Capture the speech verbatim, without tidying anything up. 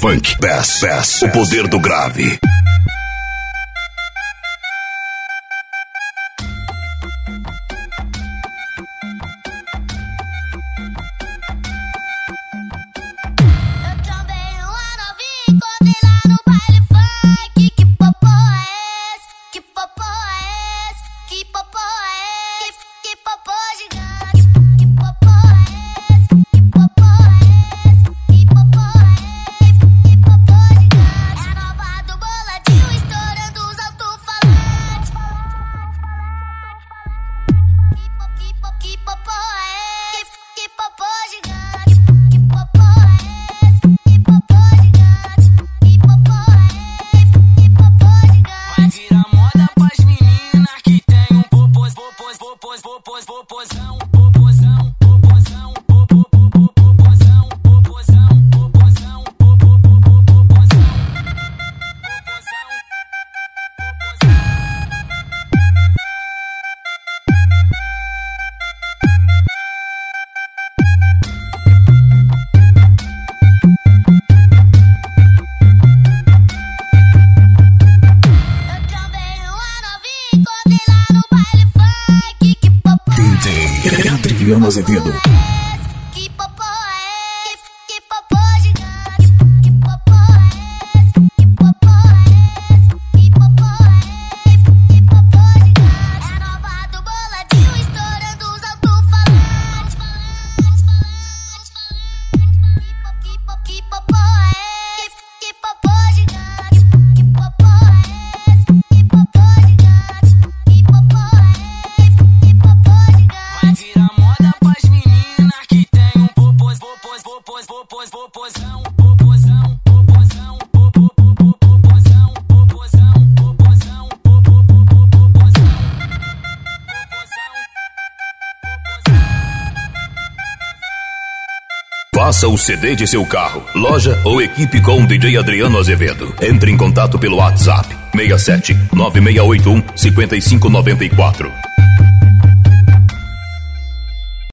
Funk Bass Bass, o poder do grave. Adriano Azevedo. Faça o C D de seu carro, loja ou equipe com o D J Adriano Azevedo. Entre em contato pelo WhatsApp seis sete nove seis oito um cinco cinco nove quatro.